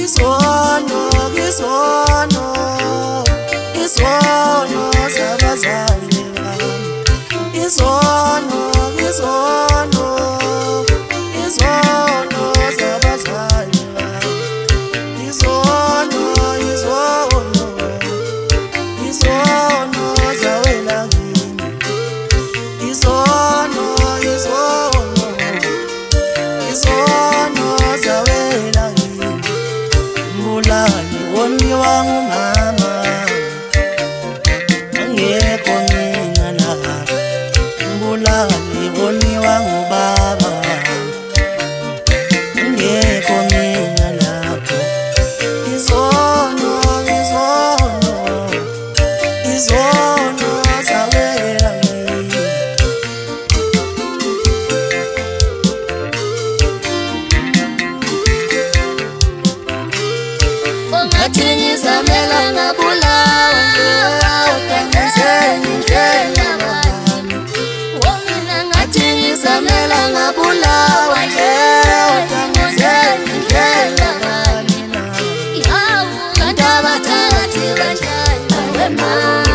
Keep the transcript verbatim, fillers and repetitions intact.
Isono, isono, isono zabazali bami. Isono, isono, isono zabazali bami. Isono, isono, isono zawela kimi. Isono, isono, isono zawela kimi. Mbulali woni wangu mama, angekho mina la. Mbulali woni wangu baba, angekho mina lapho. Izono, izono, izono zawela kimi. Ungathini zamela ngabulawa nje, utangizeni ndlela bani. Wona ngathini zamela ngabulawa nje, utangizeni ndlela bani. Ihawu kanti abathakathi banjani wema.